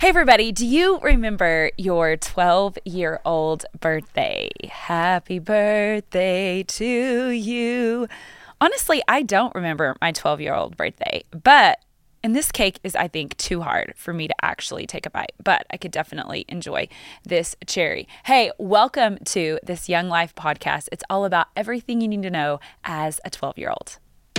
Hey everybody, do you remember your 12-year-old birthday? Happy birthday to you. Honestly, I don't remember my 12-year-old birthday, and this cake is, I think, too hard for me to actually take a bite, but I could definitely enjoy this cherry. Hey, welcome to this Young Life podcast. It's all about everything you need to know as a 12-year-old.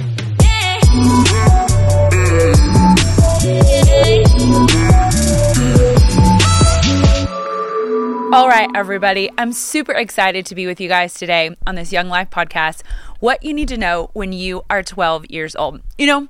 All right, everybody, I'm super excited to be with you guys today on this Young Life podcast. What you need to know when you are 12 years old.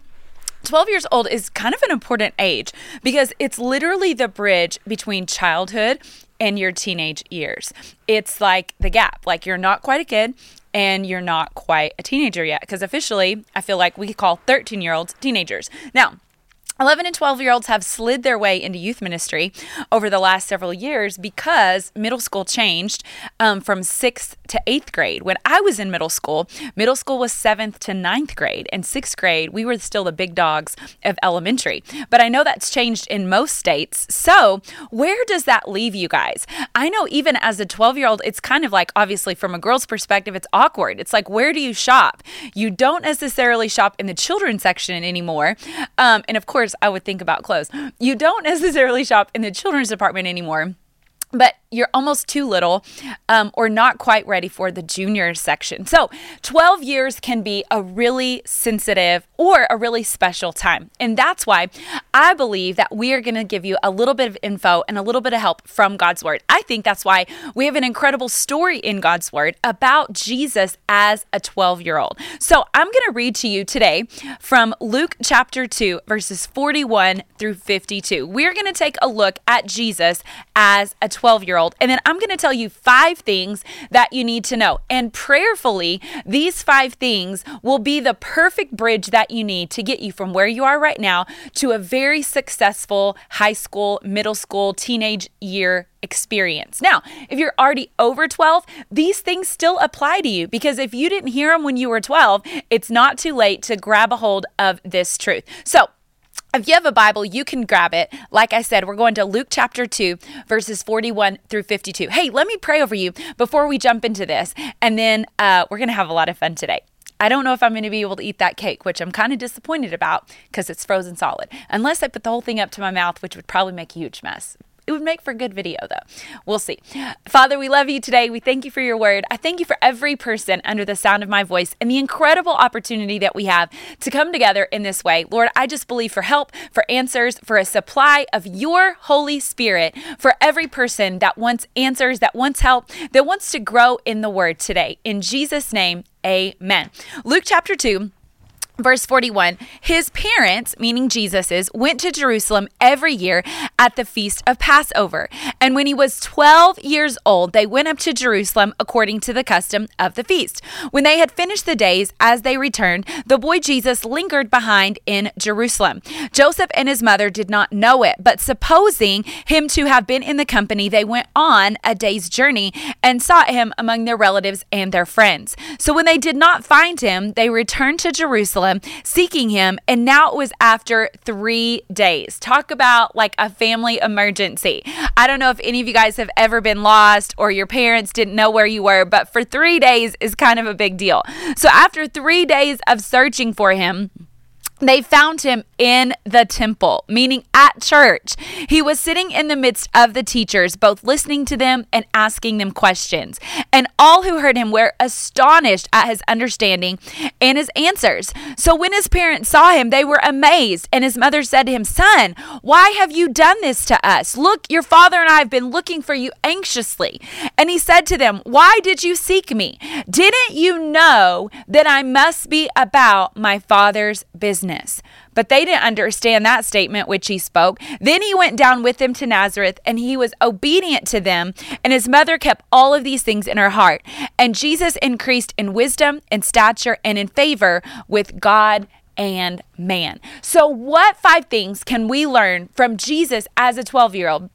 12 years old is kind of an important age because it's literally the bridge between childhood and your teenage years. It's like the gap, like you're not quite a kid and you're not quite a teenager yet, because officially I feel like we could call 13-year-olds teenagers. Now, 11 and 12-year-olds have slid their way into youth ministry over the last several years because middle school changed from 6th to 8th grade. When I was in middle school was 7th to 9th grade, and 6th grade, we were still the big dogs of elementary. But I know that's changed in most states. So where does that leave you guys? I know even as a 12-year-old, it's kind of like, obviously from a girl's perspective, it's awkward. It's like, where do you shop? You don't necessarily shop in the children's section anymore. And of course, I would think about clothes. You don't necessarily shop in the children's department anymore, but you're almost too little or not quite ready for the junior section. So 12 years can be a really sensitive or a really special time. And that's why I believe that we are going to give you a little bit of info and a little bit of help from God's Word. I think that's why we have an incredible story in God's Word about Jesus as a 12-year-old. So I'm going to read to you today from Luke chapter 2, verses 41 through 52. We're going to take a look at Jesus as a 12-year-old. And then I'm going to tell you 5 things that you need to know. And prayerfully, these 5 things will be the perfect bridge that you need to get you from where you are right now to a very successful high school, middle school, teenage year experience. Now, if you're already over 12, these things still apply to you, because if you didn't hear them when you were 12, it's not too late to grab a hold of this truth. So, if you have a Bible, you can grab it. Like I said, we're going to Luke chapter 2, verses 41 through 52. Hey, let me pray over you before we jump into this, and then we're going to have a lot of fun today. I don't know if I'm going to be able to eat that cake, which I'm kind of disappointed about because it's frozen solid, unless I put the whole thing up to my mouth, which would probably make a huge mess. It would make for a good video, though. We'll see. Father, we love you today. We thank you for your word. I thank you for every person under the sound of my voice and the incredible opportunity that we have to come together in this way. Lord, I just believe for help, for answers, for a supply of your Holy Spirit for every person that wants answers, that wants help, that wants to grow in the word today. In Jesus' name, amen. Luke chapter 2. Verse 41, his parents, meaning Jesus's, went to Jerusalem every year at the feast of Passover. And when he was 12 years old, they went up to Jerusalem according to the custom of the feast. When they had finished the days, as they returned, the boy Jesus lingered behind in Jerusalem. Joseph and his mother did not know it, but supposing him to have been in the company, they went on a day's journey and sought him among their relatives and their friends. So when they did not find him, they returned to Jerusalem, seeking him, and now it was after 3 days. Talk about like a family emergency. I don't know if any of you guys have ever been lost or your parents didn't know where you were, but for 3 days is kind of a big deal. So after 3 days of searching for him, they found him in the temple, meaning at church. He was sitting in the midst of the teachers, both listening to them and asking them questions. And all who heard him were astonished at his understanding and his answers. So when his parents saw him, they were amazed. And his mother said to him, "Son, why have you done this to us? Look, your father and I have been looking for you anxiously." And he said to them, "Why did you seek me? Didn't you know that I must be about my Father's business?" But they didn't understand that statement which he spoke. Then he went down with them to Nazareth, and he was obedient to them. And his mother kept all of these things in her heart. And Jesus increased in wisdom and stature and in favor with God and man. So what 5 things can we learn from Jesus as a 12-year-old?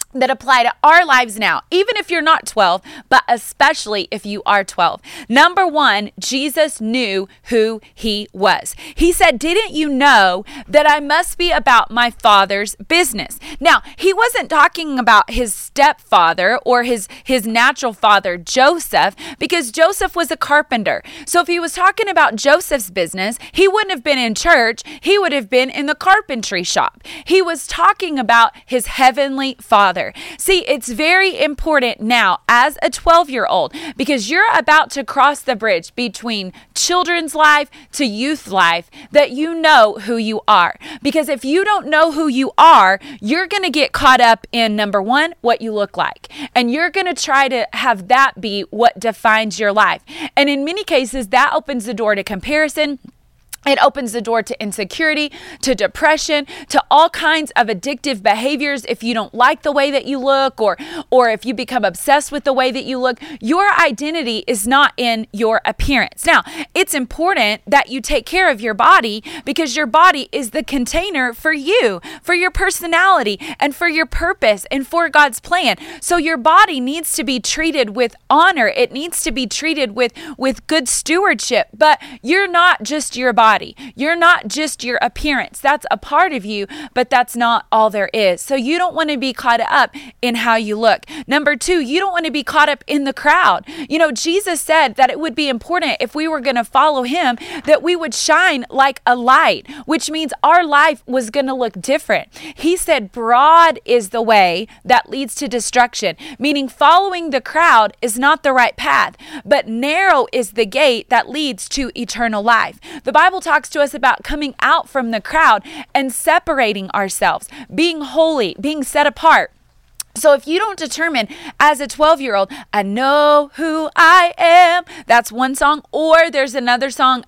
that apply to our lives now, even if you're not 12, but especially if you are 12. Number one, Jesus knew who he was. He said, didn't you know that I must be about my Father's business? Now, he wasn't talking about his stepfather or his natural father, Joseph, because Joseph was a carpenter. So if he was talking about Joseph's business, he wouldn't have been in church. He would have been in the carpentry shop. He was talking about his heavenly Father. See, it's very important now as a 12-year-old, because you're about to cross the bridge between children's life to youth life, that you know who you are. Because if you don't know who you are, you're going to get caught up in, number one, what you look like. And you're going to try to have that be what defines your life. And in many cases, that opens the door to comparison. It opens the door to insecurity, to depression, to all kinds of addictive behaviors. If you don't like the way that you look, or if you become obsessed with the way that you look, your identity is not in your appearance. Now, it's important that you take care of your body, because your body is the container for you, for your personality, and for your purpose, and for God's plan. So your body needs to be treated with honor. It needs to be treated with good stewardship. But you're not just your body. You're not just your appearance. That's a part of you, but that's not all there is. So you don't want to be caught up in how you look. Number two, you don't want to be caught up in the crowd. You know, Jesus said that it would be important, if we were going to follow him, that we would shine like a light, which means our life was going to look different. He said, broad is the way that leads to destruction, meaning following the crowd is not the right path, but narrow is the gate that leads to eternal life. The Bible talks to us about coming out from the crowd and separating ourselves, being holy, being set apart. So if you don't determine as a 12-year-old, I know who I am, that's one song. Or there's another song,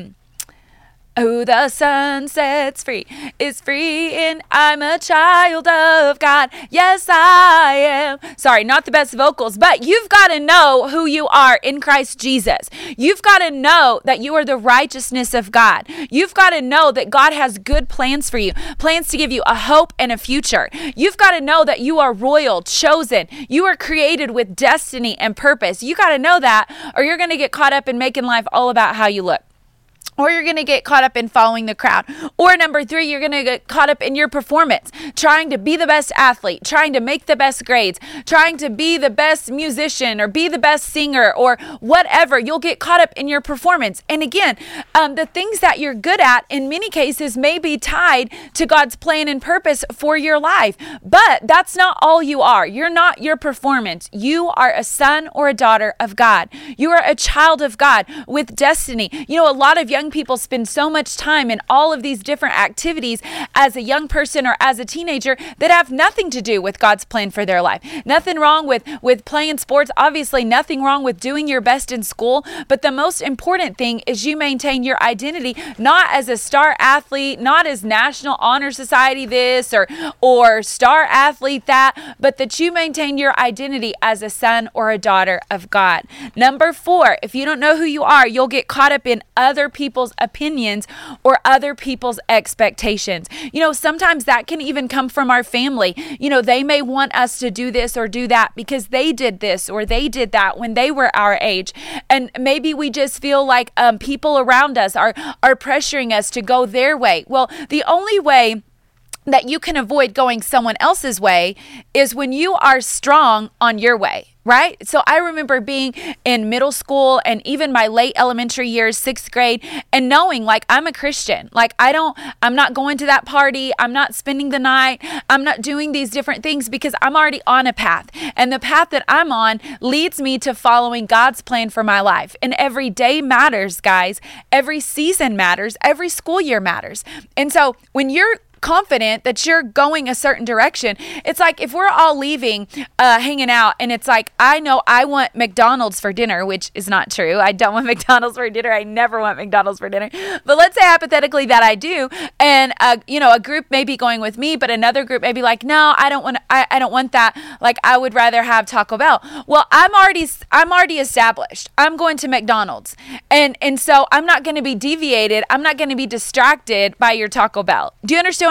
who the sun sets free is free, and I'm a child of God. Yes, I am. Sorry, not the best vocals, but you've got to know who you are in Christ Jesus. You've got to know that you are the righteousness of God. You've got to know that God has good plans for you, plans to give you a hope and a future. You've got to know that you are royal, chosen. You are created with destiny and purpose. You got to know that, or you're going to get caught up in making life all about how you look. Or you're going to get caught up in following the crowd. Or number three, you're going to get caught up in your performance, trying to be the best athlete, trying to make the best grades, trying to be the best musician or be the best singer or whatever. You'll get caught up in your performance. And again, the things that you're good at in many cases may be tied to God's plan and purpose for your life. But that's not all you are. You're not your performance. You are a son or a daughter of God. You are a child of God with destiny. You know, a lot of young people spend so much time in all of these different activities as a young person or as a teenager that have nothing to do with God's plan for their life. Nothing wrong with playing sports. Obviously, nothing wrong with doing your best in school. But the most important thing is you maintain your identity, not as a star athlete, not as National Honor Society this or star athlete that, but that you maintain your identity as a son or a daughter of God. Number four, if you don't know who you are, you'll get caught up in other people's opinions or other people's expectations. You know, sometimes that can even come from our family. You know, they may want us to do this or do that because they did this or they did that when they were our age. And maybe we just feel like people around us are pressuring us to go their way. Well, the only way that you can avoid going someone else's way is when you are strong on your way. Right? So I remember being in middle school and even my late elementary years, 6th grade, and knowing like I'm a Christian. Like I'm not going to that party. I'm not spending the night. I'm not doing these different things because I'm already on a path. And the path that I'm on leads me to following God's plan for my life. And every day matters, guys. Every season matters. Every school year matters. And so when you're confident that you're going a certain direction, it's like if we're all leaving, hanging out, and it's like, I know I want McDonald's for dinner, which is not true. I don't want McDonald's for dinner. I never want McDonald's for dinner. But let's say hypothetically that I do, and a group may be going with me, but another group may be like, no, I don't want that. Like I would rather have Taco Bell. Well, I'm already established. I'm going to McDonald's, and so I'm not going to be deviated. I'm not going to be distracted by your Taco Bell. Do you understand what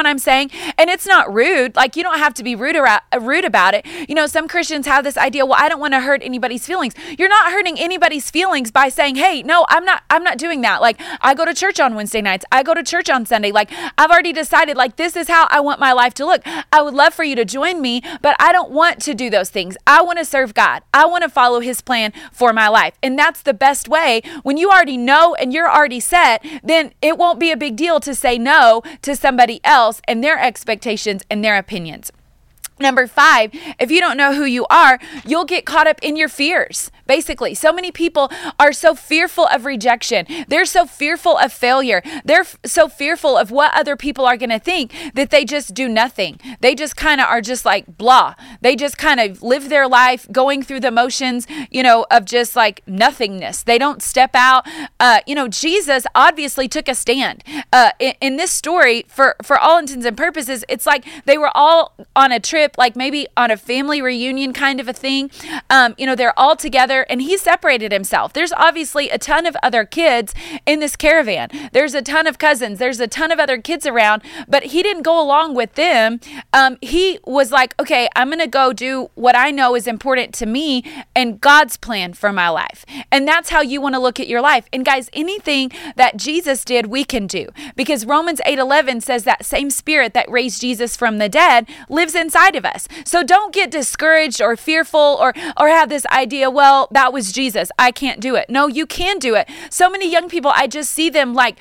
what I'm saying? And it's not rude. Like, you don't have to be rude about it. You know, some Christians have this idea, well, I don't want to hurt anybody's feelings. You're not hurting anybody's feelings by saying, hey, no, I'm not doing that. Like, I go to church on Wednesday nights. I go to church on Sunday. Like, I've already decided, like, this is how I want my life to look. I would love for you to join me, but I don't want to do those things. I want to serve God. I want to follow his plan for my life. And that's the best way. When you already know and you're already set, then it won't be a big deal to say no to somebody else and their expectations and their opinions. Number 5, if you don't know who you are, you'll get caught up in your fears. Basically, so many people are so fearful of rejection. They're so fearful of failure. They're so fearful of what other people are going to think that they just do nothing. They just kind of are just like blah. They just kind of live their life going through the motions, of just like nothingness. They don't step out. Jesus obviously took a stand. In this story, for all intents and purposes, it's like they were all on a trip, like maybe on a family reunion kind of a thing. They're all together. And he separated himself. There's obviously a ton of other kids in this caravan. There's a ton of cousins. There's a ton of other kids around, but he didn't go along with them. He was like, okay, I'm going to go do what I know is important to me and God's plan for my life. And that's how you want to look at your life. And guys, anything that Jesus did, we can do, because Romans 8:11 says that same spirit that raised Jesus from the dead lives inside of us. So don't get discouraged or fearful or have this idea, well, that was Jesus, I can't do it. No, you can do it. So many young people, I just see them like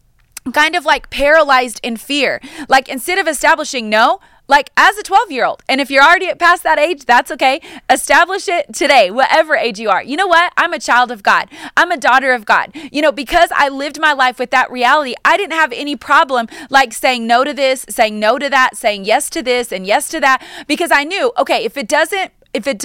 kind of like paralyzed in fear. Like, instead of establishing no, like as a 12-year-old, and if you're already past that age, that's okay. Establish it today, whatever age you are. You know what? I'm a child of God. I'm a daughter of God. Because I lived my life with that reality, I didn't have any problem like saying no to this, saying no to that, saying yes to this and yes to that, because I knew, okay, if it doesn't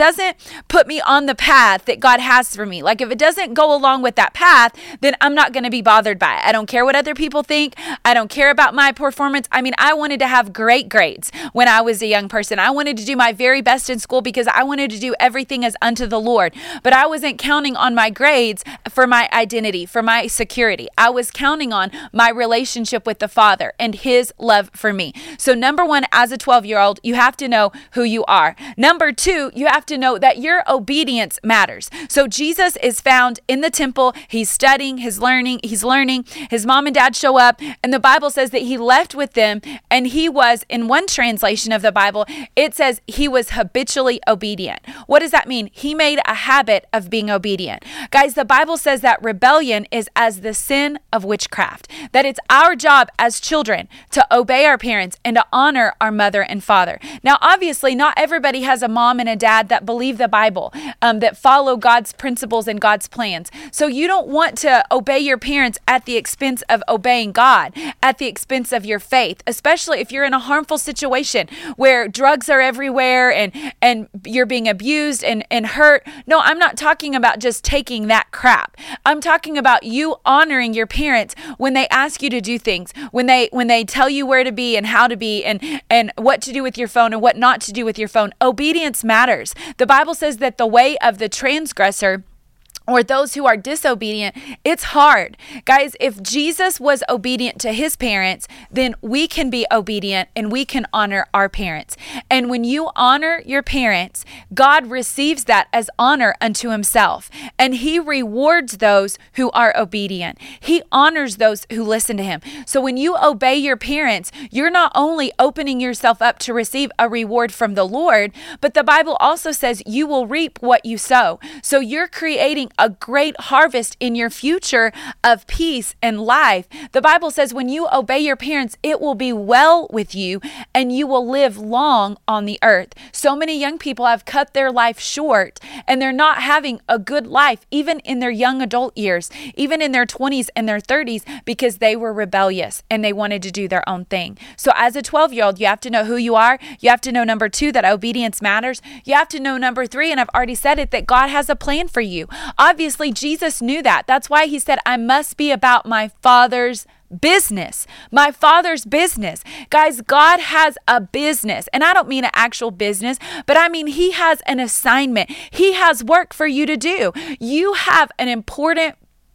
put me on the path that God has for me, like if it doesn't go along with that path, then I'm not going to be bothered by it. I don't care what other people think. I don't care about my performance. I mean, I wanted to have great grades when I was a young person. I wanted to do my very best in school because I wanted to do everything as unto the Lord. But I wasn't counting on my grades for my identity, for my security. I was counting on my relationship with the Father and his love for me. So number 1, as a 12-year-old, you have to know who you are. Number 2, you have to know that your obedience matters. So Jesus is found in the temple. He's studying, he's learning. His mom and dad show up, and the Bible says that he left with them, and he was, in one translation of the Bible, it says he was habitually obedient. What does that mean? He made a habit of being obedient. Guys, the Bible says that rebellion is as the sin of witchcraft, that it's our job as children to obey our parents and to honor our mother and father. Now, obviously, not everybody has a mom and a dad that believe the Bible, that follow God's principles and God's plans. So you don't want to obey your parents at the expense of obeying God, at the expense of your faith, especially if you're in a harmful situation where drugs are everywhere and you're being abused and hurt. No, I'm not talking about just taking that crap. I'm talking about you honoring your parents when they ask you to do things, when they tell you where to be and how to be and what to do with your phone and what not to do with your phone. Obedience matters. The Bible says that the way of the transgressor, or those who are disobedient, it's hard. Guys, if Jesus was obedient to his parents, then we can be obedient and we can honor our parents. And when you honor your parents, God receives that as honor unto himself. And he rewards those who are obedient. He honors those who listen to him. So when you obey your parents, you're not only opening yourself up to receive a reward from the Lord, but the Bible also says you will reap what you sow. So you're creating a great harvest in your future of peace and life. The Bible says when you obey your parents, it will be well with you and you will live long on the earth. So many young people have cut their life short and they're not having a good life, even in their young adult years, even in their 20s and their 30s, because they were rebellious and they wanted to do their own thing. So as a 12-year-old, you have to know who you are. You have to know, number 2, that obedience matters. You have to know, number 3, and I've already said it, that God has a plan for you. Obviously, Jesus knew that. That's why he said, I must be about my Father's business. My Father's business. Guys, God has a business. And I don't mean an actual business, but I mean he has an assignment. He has work for you to do. You have an important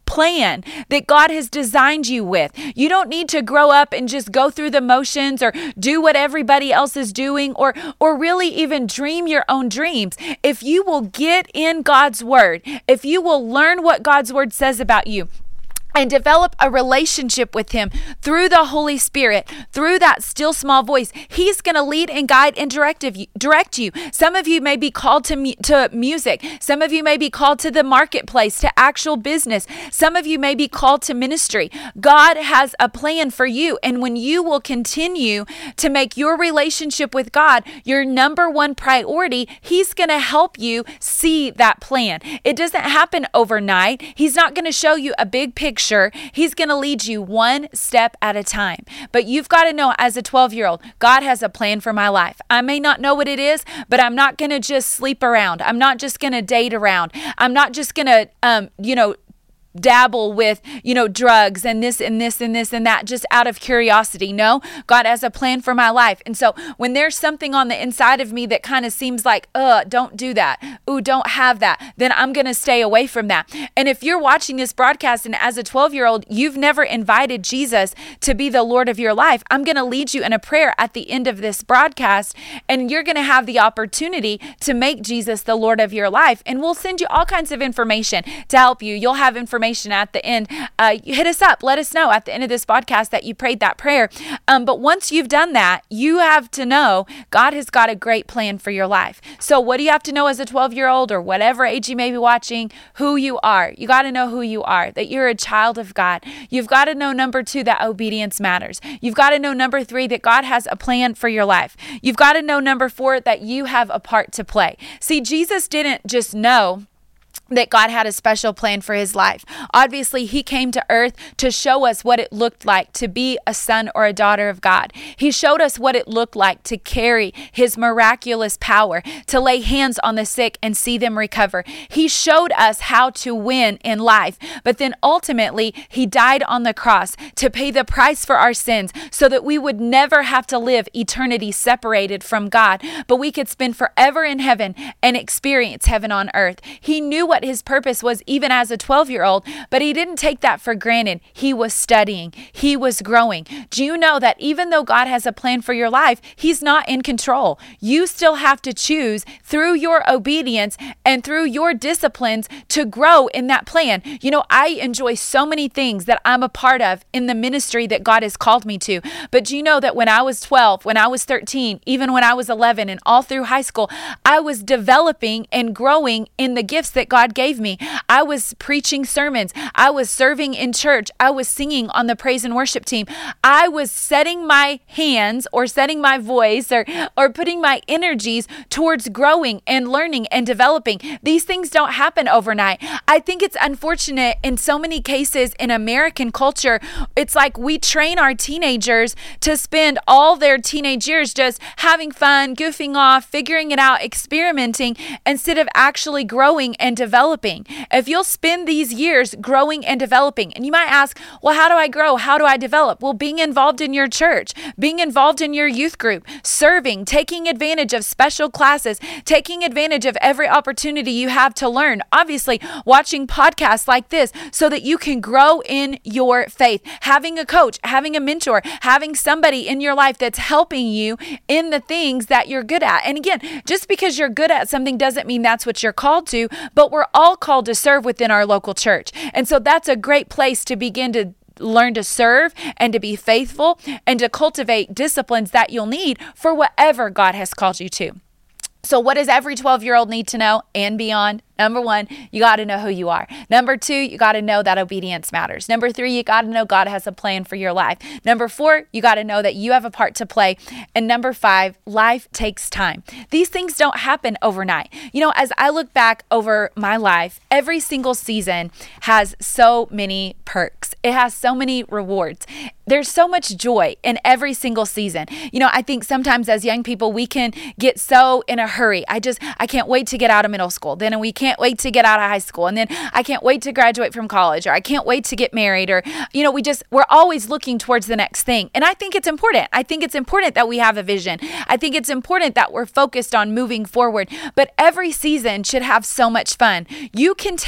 plan that God has designed you with. You don't need to grow up and just go through the motions or do what everybody else is doing or really even dream your own dreams. If you will get in God's word, if you will learn what God's word says about you, and develop a relationship with him through the Holy Spirit, through that still small voice, he's going to lead and guide and direct you. Some of you may be called to music. Some of you may be called to the marketplace, to actual business. Some of you may be called to ministry. God has a plan for you. And when you will continue to make your relationship with God your number one priority, he's going to help you see that plan. It doesn't happen overnight. He's not going to show you a big picture. He's going to lead you one step at a time. But you've got to know, as a 12-year-old, God has a plan for my life. I may not know what it is, but I'm not going to just sleep around. I'm not just going to date around. I'm not just going to, dabble with, drugs and this and this and this and that just out of curiosity. No, God has a plan for my life. And so when there's something on the inside of me that kind of seems like, don't do that. Ooh, don't have that. Then I'm going to stay away from that. And if you're watching this broadcast and as a 12-year-old, you've never invited Jesus to be the Lord of your life, I'm going to lead you in a prayer at the end of this broadcast, and you're going to have the opportunity to make Jesus the Lord of your life. And we'll send you all kinds of information to help you. You'll have information at the end. Hit us up. Let us know at the end of this podcast that you prayed that prayer. But once you've done that, you have to know God has got a great plan for your life. So what do you have to know as a 12-year-old or whatever age you may be watching? Who you are. You got to know who you are, that you're a child of God. You've got to know, number 2, that obedience matters. You've got to know, number 3, that God has a plan for your life. You've got to know, number 4, that you have a part to play. See, Jesus didn't just know that God had a special plan for his life. Obviously, he came to earth to show us what it looked like to be a son or a daughter of God. He showed us what it looked like to carry his miraculous power, to lay hands on the sick and see them recover. He showed us how to win in life. But then ultimately, he died on the cross to pay the price for our sins so that we would never have to live eternity separated from God, but we could spend forever in heaven and experience heaven on earth. He knew what his purpose was even as a 12-year-old, but he didn't take that for granted. He was studying. He was growing. Do you know that even though God has a plan for your life, he's not in control? You still have to choose through your obedience and through your disciplines to grow in that plan. I enjoy so many things that I'm a part of in the ministry that God has called me to. But do you know that when I was 12, when I was 13, even when I was 11 and all through high school, I was developing and growing in the gifts that God gave me. I was preaching sermons. I was serving in church. I was singing on the praise and worship team. I was setting my hands or setting my voice or putting my energies towards growing and learning and developing. These things don't happen overnight. I think it's unfortunate in so many cases in American culture. It's like we train our teenagers to spend all their teenage years just having fun, goofing off, figuring it out, experimenting, instead of actually growing and developing. If you'll spend these years growing and developing, and you might ask, well, how do I grow? How do I develop? Well, being involved in your church, being involved in your youth group, serving, taking advantage of special classes, taking advantage of every opportunity you have to learn. Obviously, watching podcasts like this so that you can grow in your faith, having a coach, having a mentor, having somebody in your life that's helping you in the things that you're good at. And again, just because you're good at something doesn't mean that's what you're called to, but we're all called to serve within our local church. And so that's a great place to begin to learn to serve and to be faithful and to cultivate disciplines that you'll need for whatever God has called you to. So what does every 12-year-old need to know and beyond? Number 1, you got to know who you are. Number 2, you got to know that obedience matters. Number 3, you got to know God has a plan for your life. Number 4, you got to know that you have a part to play. And number 5, life takes time. These things don't happen overnight. As I look back over my life, every single season has so many perks. It has so many rewards. There's so much joy in every single season. I think sometimes as young people, we can get so in a hurry. I can't wait to get out of middle school. Then we can't wait to get out of high school. And then I can't wait to graduate from college, or I can't wait to get married, or, we're always looking towards the next thing. And I think it's important. I think it's important that we have a vision. I think it's important that we're focused on moving forward, but every season should have so much fun. You can take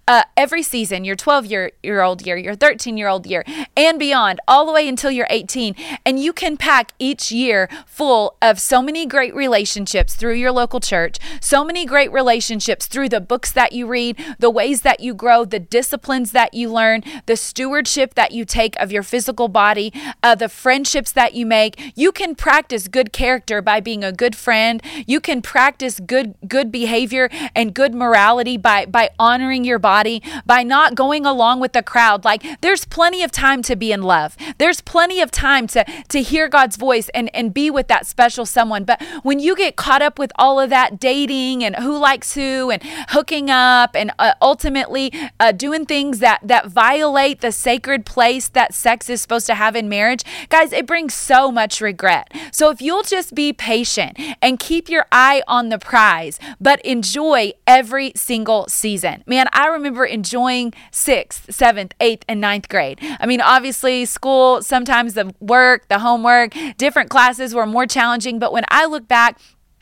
every season, your 12-year-old year, your 13-year-old year, and beyond, all the way until you're 18. And you can pack each year full of so many great relationships through your local church, so many great relationships through the books that you read, the ways that you grow, the disciplines that you learn, the stewardship that you take of your physical body, the friendships that you make. You can practice good character by being a good friend. You can practice good behavior and good morality by honoring your body, by not going along with the crowd. Like, there's plenty of time to be in love. There's plenty of time to hear God's voice and be with that special someone. But when you get caught up with all of that dating and who likes who and hooking up and ultimately doing things that violate the sacred place that sex is supposed to have in marriage, guys, it brings so much regret. So if you'll just be patient and keep your eye on the prize, but enjoy every single season. Man, I remember enjoying 6th, 7th, 8th, and 9th grade. I mean, obviously school, sometimes the work, the homework, different classes were more challenging. But when I look back,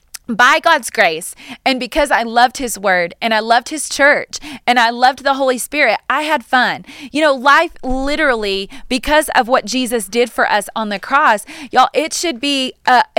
by God's grace, and because I loved his word and I loved his church and I loved the Holy Spirit, I had fun. Life literally, because of what Jesus did for us on the cross, y'all, it should be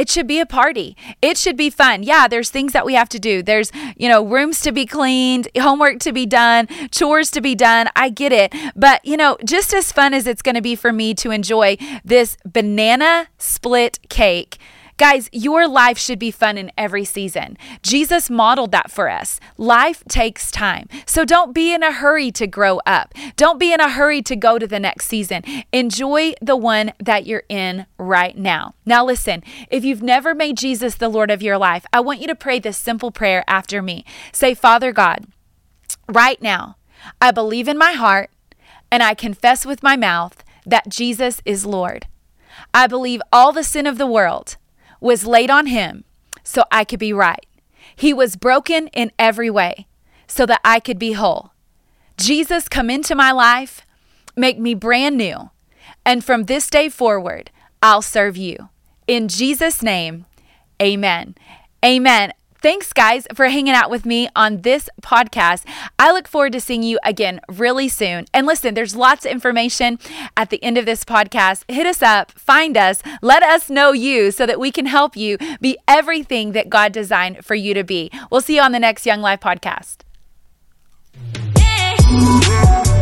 a party. It should be fun. Yeah, there's things that we have to do. There's, rooms to be cleaned, homework to be done, chores to be done. I get it. But, just as fun as it's going to be for me to enjoy this banana split cake, guys, your life should be fun in every season. Jesus modeled that for us. Life takes time. So don't be in a hurry to grow up. Don't be in a hurry to go to the next season. Enjoy the one that you're in right now. Now listen, if you've never made Jesus the Lord of your life, I want you to pray this simple prayer after me. Say, Father God, right now, I believe in my heart and I confess with my mouth that Jesus is Lord. I believe all the sin of the world was laid on him so I could be right. He was broken in every way so that I could be whole. Jesus, come into my life, make me brand new. And from this day forward, I'll serve you. In Jesus' name, amen. Amen. Thanks, guys, for hanging out with me on this podcast. I look forward to seeing you again really soon. And listen, there's lots of information at the end of this podcast. Hit us up, find us, let us know you so that we can help you be everything that God designed for you to be. We'll see you on the next Young Life podcast.